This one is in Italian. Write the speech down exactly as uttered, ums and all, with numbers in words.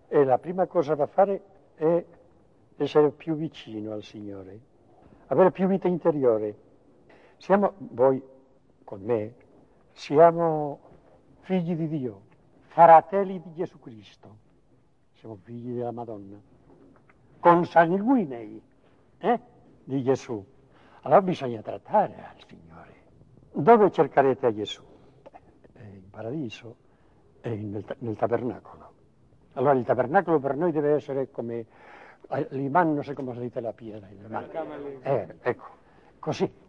E la prima cosa da fare è essere più vicino al Signore, avere più vita interiore. Siamo, voi con me, siamo figli di Dio, fratelli di Gesù Cristo, siamo figli della Madonna, consanguinei eh, di Gesù. Allora bisogna trattare al Signore. Dove cercherete a Gesù? Eh, in paradiso e nel, nel tabernacolo. Allora il tabernacolo per noi deve essere come l'imán, non so come si dice la pietra. Eh, ecco, così.